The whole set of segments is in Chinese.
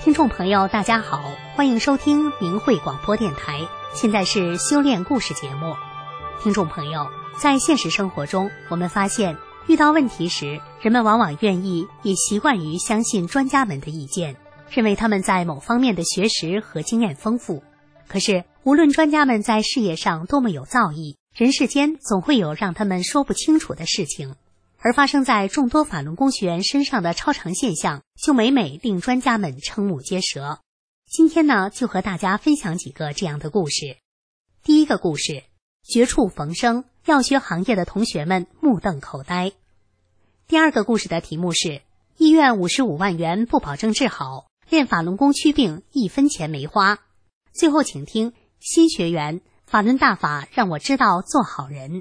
听众朋友大家好，欢迎收听明慧广播电台，现在是修炼故事节目。听众朋友，在现实生活中，我们发现遇到问题时，人们往往愿意也习惯于相信专家们的意见，认为他们在某方面的学识和经验丰富。可是无论专家们在事业上多么有造诣，人世间总会有让他们说不清楚的事情，而发生在众多法轮功学员身上的超常现象，就每每令专家们瞠目结舌。今天呢，就和大家分享几个这样的故事。第一个故事，绝处逢生，药学行业的同学们目瞪口呆。第二个故事的题目是医院55万元不保证治好，练法轮功祛病1分钱没花。最后请听新学员，法轮大法让我知道做好人。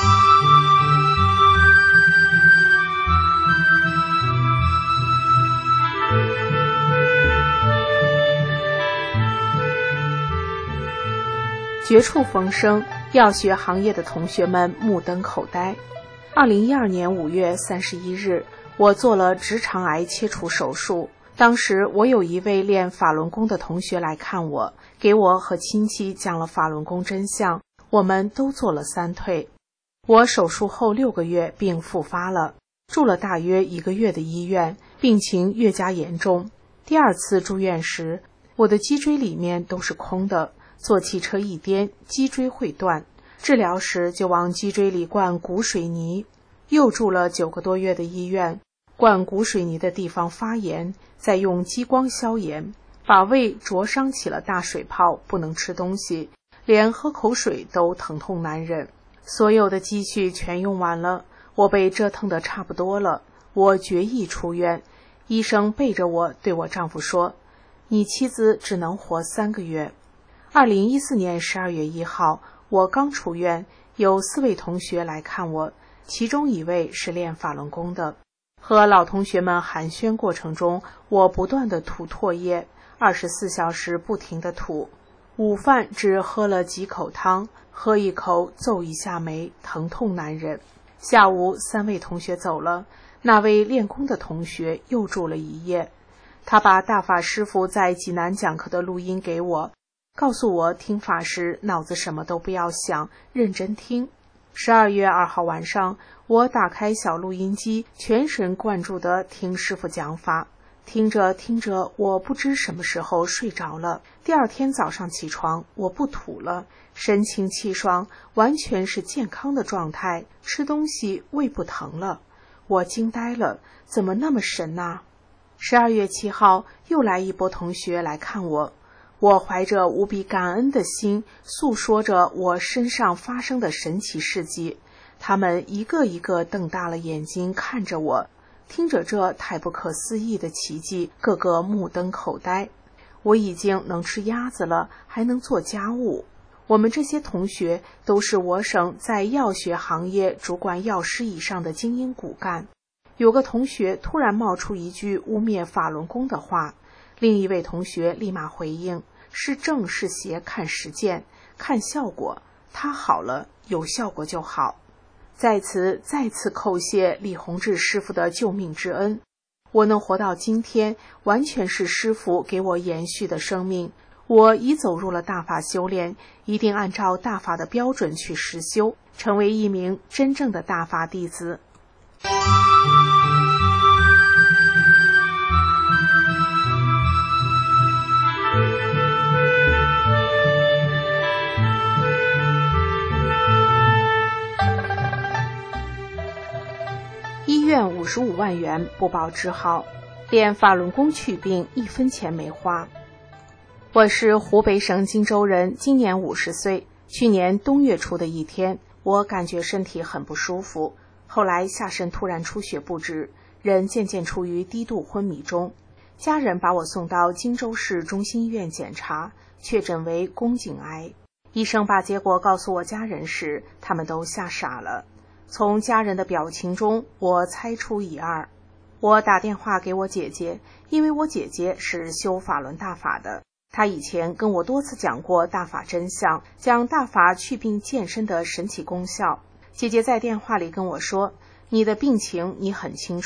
绝处逢生，药学行业的同学们目瞪口呆。2012年5月31日，我做了直肠癌切除手术。当时我有一位练法轮功的同学来看我，给我和亲戚讲了法轮功真相，我们都做了3退。我手术后6个月病复发了，住了大约1个月的医院，病情越加严重。第2次住院时，我的脊椎里面都是空的，坐汽车一颠，脊椎会断。治疗时就往脊椎里灌骨水泥，又住了9个多月的医院。灌骨水泥的地方发炎，再用激光消炎，把胃灼伤起了大水泡，不能吃东西，连喝口水都疼痛难忍。所有的积蓄全用完了，我被折腾得差不多了，我决意出院。医生背着我对我丈夫说，你妻子只能活3个月。2014年12月1号，我刚出院，有4位同学来看我，其中1位是练法轮功的。和老同学们寒暄过程中，我不断地吐唾液，24小时不停地吐。午饭只喝了几口汤，喝一口皱一下眉，疼痛难忍。下午3位同学走了，那位练功的同学又住了1夜。他把大法师父在济南讲课的录音给我，告诉我听法时脑子什么都不要想，认真听。12月2号晚上，我打开小录音机，全神贯注地听师父讲法。听着听着，我不知什么时候睡着了。第2天早上起床，我不吐了，神清气爽，完全是健康的状态，吃东西胃不疼了。我惊呆了，怎么那么神啊？12月7号，又来一波同学来看我。我怀着无比感恩的心，诉说着我身上发生的神奇事迹。他们一个一个瞪大了眼睛看着我，听着这太不可思议的奇迹，个个目瞪口呆。我已经能吃鸭子了，还能做家务。我们这些同学都是我省在药学行业主管药师以上的精英骨干。有个同学突然冒出一句污蔑法轮功的话，另一位同学立马回应，是正是邪看实践，看效果，他好了，有效果就好。在此再次叩谢李洪志师傅的救命之恩，我能活到今天，完全是师傅给我延续的生命。我已走入了大法修炼，一定按照大法的标准去实修，成为一名真正的大法弟子。医院55万元不保治好，练法轮功祛病1分钱没花。我是湖北省荆州人，今年50岁。去年冬月初的一天，我感觉身体很不舒服，后来下身突然出血不止，人渐渐处于低度昏迷中。家人把我送到荆州市中心医院检查，确诊为宫颈癌。医生把结果告诉我家人时，他们都吓傻了。从家人的表情中，我猜出一二。我打电话给我姐姐，因为我姐姐是修法轮大法的，她以前跟我多次讲过大法真相，讲大法祛病健身的神奇功效。姐姐在电话里跟我说，你的病情你很清楚，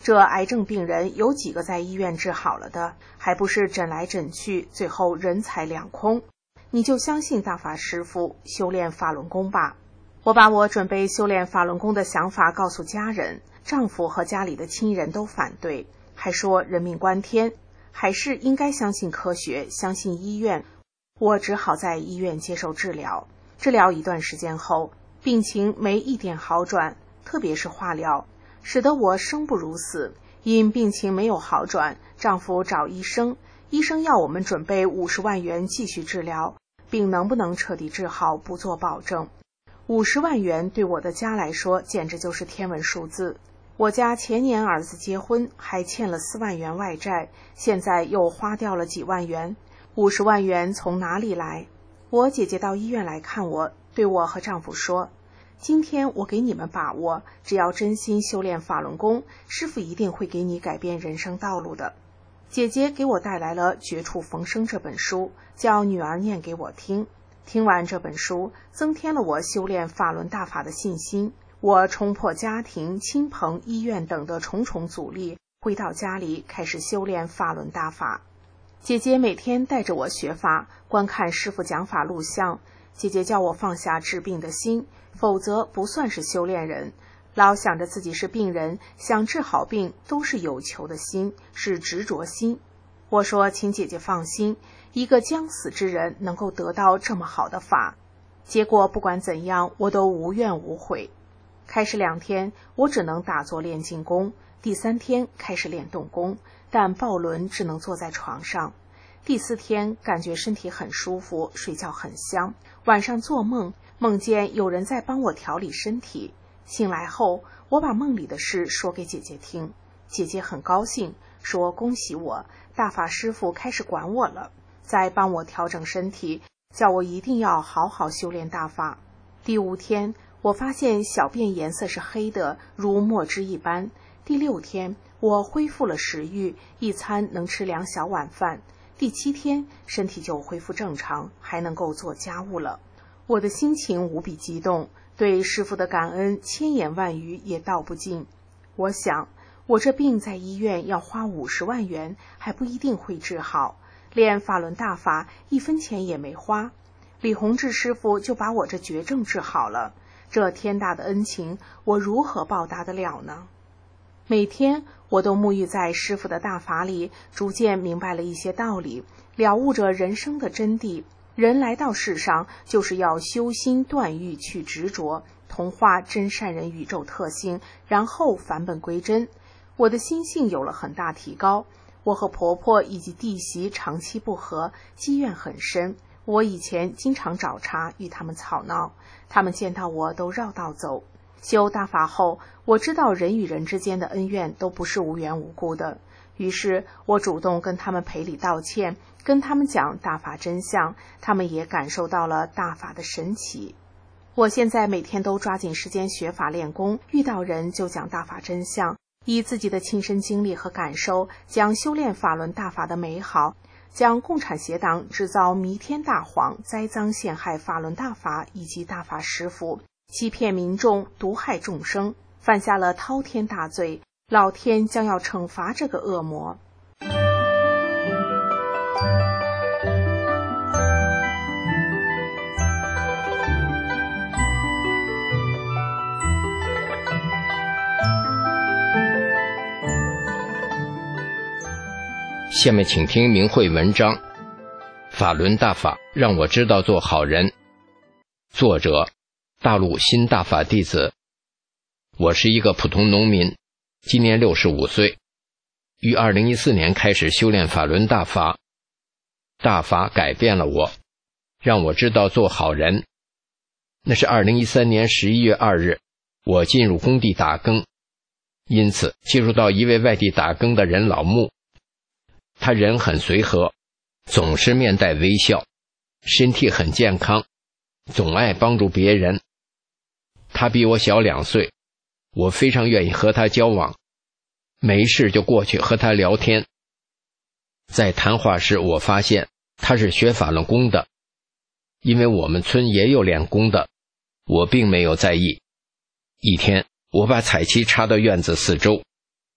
这癌症病人有几个在医院治好了的，还不是诊来诊去，最后人财两空。你就相信大法师父，修炼法轮功吧。我把我准备修炼法轮功的想法告诉家人，丈夫和家里的亲人都反对，还说人命关天，还是应该相信科学，相信医院。我只好在医院接受治疗。治疗一段时间后，病情没一点好转，特别是化疗，使得我生不如死。因病情没有好转，丈夫找医生，医生要我们准备50万元继续治疗，病能不能彻底治好不做保证。50万元对我的家来说简直就是天文数字。我家前年儿子结婚还欠了4万元外债，现在又花掉了几万元，50万元从哪里来？我姐姐到医院来看我，对我和丈夫说，今天我给你们把握，只要真心修炼法轮功，师父一定会给你改变人生道路的。姐姐给我带来了《绝处逢生》这本书，叫女儿念给我听。听完这本书，增添了我修炼法轮大法的信心。我冲破家庭、亲朋、医院等的重重阻力，回到家里开始修炼法轮大法。姐姐每天带着我学法，观看师父讲法录像。姐姐叫我放下治病的心，否则不算是修炼人。老想着自己是病人，想治好病，都是有求的心，是执着心。我说，请姐姐放心，一个将死之人能够得到这么好的法。结果不管怎样，我都无怨无悔。开始2天，我只能打坐练静功，第3天开始练动功，但抱轮只能坐在床上。第4天感觉身体很舒服，睡觉很香，晚上做梦，梦见有人在帮我调理身体。醒来后，我把梦里的事说给姐姐听，姐姐很高兴，说恭喜我，大法师父开始管我了，在帮我调整身体，叫我一定要好好修炼大法。第5天，我发现小便颜色是黑的，如墨汁一般。第6天，我恢复了食欲，一餐能吃2小碗饭。第7天，身体就恢复正常，还能够做家务了。我的心情无比激动，对师父的感恩千言万语也道不尽。我想，我这病在医院要花50万元，还不一定会治好。练法轮大法1分钱也没花，李洪志师父就把我这绝症治好了。这天大的恩情，我如何报答得了呢？每天我都沐浴在师父的大法里，逐渐明白了一些道理，了悟着人生的真谛。人来到世上，就是要修心断欲，去执着，同化真善人宇宙特性，然后返本归真。我的心性有了很大提高。我和婆婆以及弟媳长期不和，积怨很深。我以前经常找茬与他们吵闹，他们见到我都绕道走。修大法后，我知道人与人之间的恩怨都不是无缘无故的，于是我主动跟他们赔礼道歉，跟他们讲大法真相，他们也感受到了大法的神奇。我现在每天都抓紧时间学法练功，遇到人就讲大法真相，以自己的亲身经历和感受，讲修炼法轮大法的美好，讲共产邪党制造弥天大谎，栽赃陷害法轮大法以及大法师父，欺骗民众，毒害众生，犯下了滔天大罪，老天将要惩罚这个恶魔。 下面请听明慧文章《法轮大法让我知道做好人》，作者大陆新大法弟子。我是一个普通农民，今年65岁，于2014年开始修炼法轮大法。大法改变了我，让我知道做好人。那是2013年11月2日，我进入工地打更，因此接触到一位外地打更的人老穆。他人很随和，总是面带微笑，身体很健康，总爱帮助别人。他比我小2岁，我非常愿意和他交往，没事就过去和他聊天。在谈话时，我发现他是学法轮功的，因为我们村也有练功的，我并没有在意。一天，我把彩旗插到院子四周，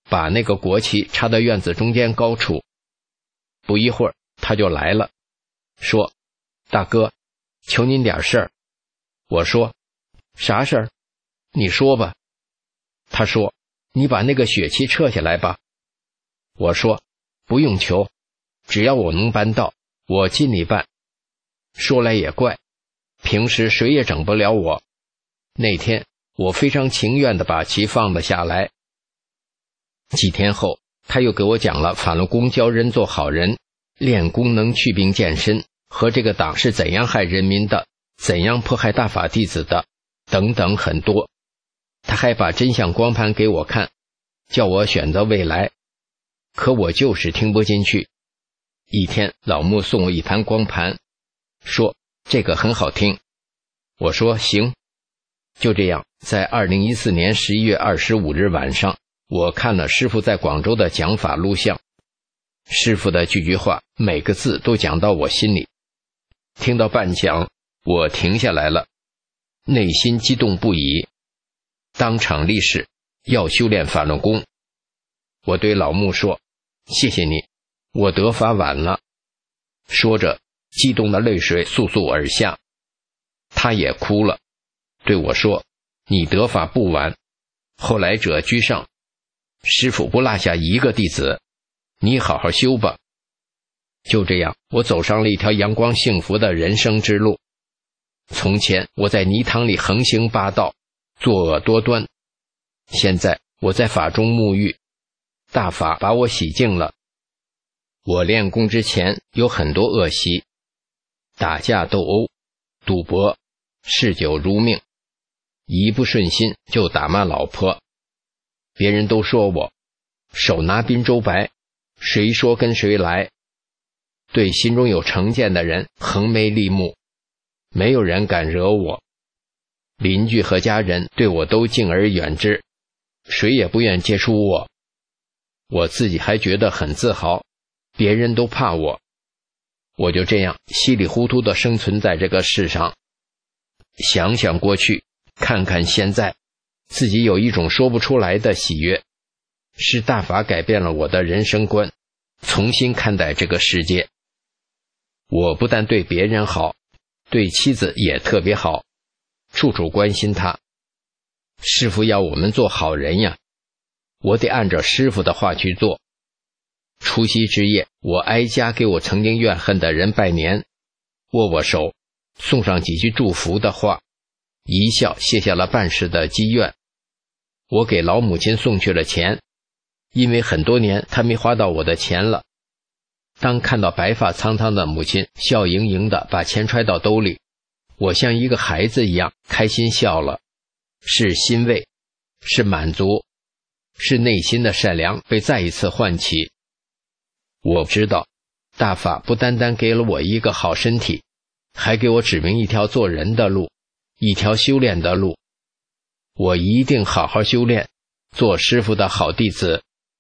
把那个国旗插到院子中间高处。不一会儿他就来了，说：大哥，求您点事儿。我说：啥事儿？你说吧。他说：你把那个血漆撤下来吧。我说：不用求，只要我能办到，我尽力办。说来也怪，平时谁也整不了我，那天我非常情愿地把旗放了下来。几天后，他又给我讲了法轮功教人做好人，练功能祛病健身，和这个党是怎样害人民的，怎样迫害大法弟子的，等等很多。他还把真相光盘给我看，叫我选择未来，可我就是听不进去。一天老穆送我一盘光盘，说这个很好听。我说行。就这样，在2014年11月25日晚上，我看了师父在广州的讲法录像。师父的句句话每个字都讲到我心里，听到半讲我停下来了，内心激动不已，当场立誓要修炼法轮功。我对老穆说：谢谢你，我得法晚了。说着激动的泪水簌簌而下，他也哭了，对我说：你得法不晚，后来者居上，师父不落下一个弟子，你好好修吧。就这样，我走上了一条阳光幸福的人生之路。从前我在泥塘里横行霸道，作恶多端，现在我在法中沐浴，大法把我洗净了。我练功之前有很多恶习，打架斗殴、赌博、嗜酒如命，一不顺心就打骂老婆。别人都说我手拿滨州白，谁说跟谁来。对心中有成见的人横眉立目，没有人敢惹我。邻居和家人对我都敬而远之，谁也不愿接触我。我自己还觉得很自豪，别人都怕我。我就这样稀里糊涂地生存在这个世上。想想过去，看看现在，自己有一种说不出来的喜悦，是大法改变了我的人生观，重新看待这个世界。我不但对别人好，对妻子也特别好，处处关心她。师父要我们做好人呀，我得按照师父的话去做。除夕之夜，我挨家给我曾经怨恨的人拜年，握握手，送上几句祝福的话，一笑卸下了半世的积怨。我给老母亲送去了钱，因为很多年她没花到我的钱了。当看到白发苍苍的母亲笑盈盈地把钱揣到兜里，我像一个孩子一样开心笑了，是欣慰，是满足，是内心的善良被再一次唤起。我知道大法不单单给了我一个好身体，还给我指明一条做人的路，一条修炼的路。我一定好好修炼，做师父的好弟子。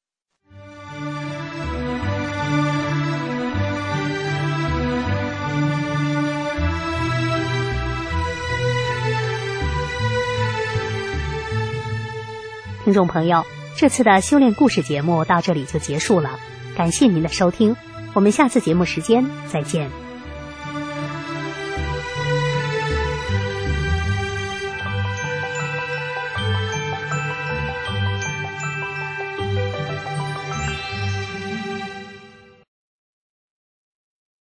听众朋友，这次的修炼故事节目到这里就结束了，感谢您的收听，我们下次节目时间再见。